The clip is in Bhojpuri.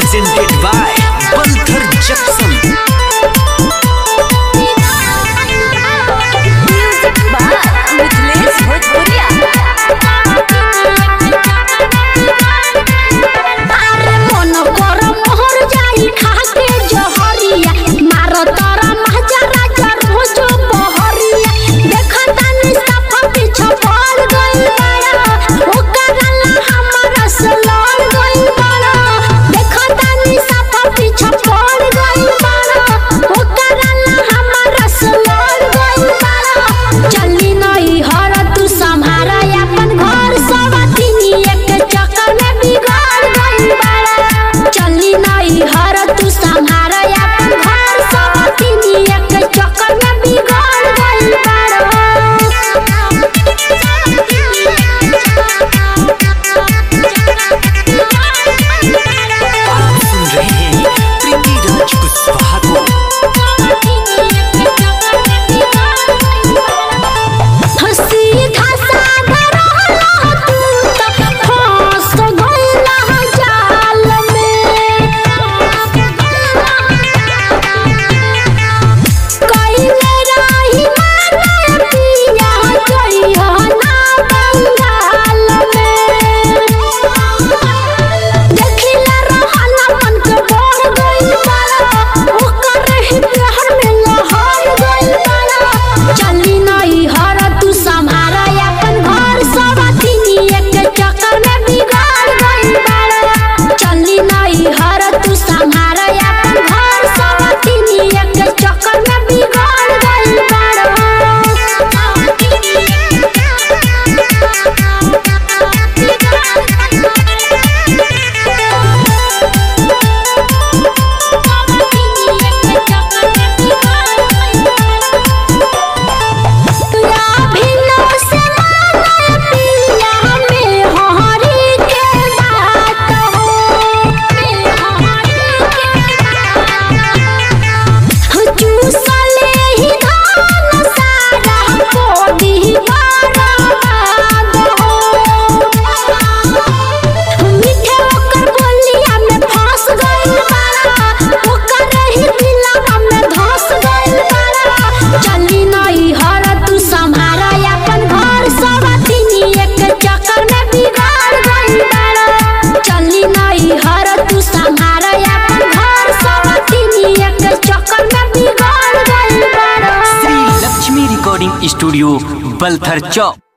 presented by Balthar Jackson. Music by Mithilesh Bhojpuria. अरे मन कर मोहर जाई खाके जहरिया मारो तारा महजा राजा रोजो बहरिया देखतानी सफा पीछे पड़ गइल बड़ा ओकरला हमरा से लड़ गइल बड़ा देखतानी सफा पीछे पड़ गइल बड़ा ओकरला हमरा से लड़ गइल बड़ा चली नहीं हर तू संभारा अपन घर सवातिनी एक चक्कर में बिगाड़ गइल बड़ा चली नहीं हर तू संभारा अपन घर सवातिनी एक चक्कर में बिगाड़ गइल बड़ा। आप सुन रहे हैं पृथ्वीराज कुशवाहा को। हंसी घासा रहला तू त फंस गइला जाल में कइले रही माना पिया जइहा ना बंगाल में देखिला रहला मन के बढ़ गइल बड़ा ओकर ही प्यार में लहर गइल बड़ा चली नहीं हर तू संभारा अपन घर सवातिनी एक चक्कर में बिगाड़ गइल बड़ा चली नहीं हर तू संभारा अपन घर सवातिनी एक चक्कर में बिगाड़ गइल बड़ा। चली नहीं हर तू संभारा अपन घर सवातिनी एक चक्कर में बिगाड़ गइल बड़ा चली नहीं हर तू संभारा अपन घर सवातिनी एक चक्कर में बिगाड़ गइल बड़ा। श्री लक्ष्मी रिकॉर्डिंग स्टूडियो बलथर चौक।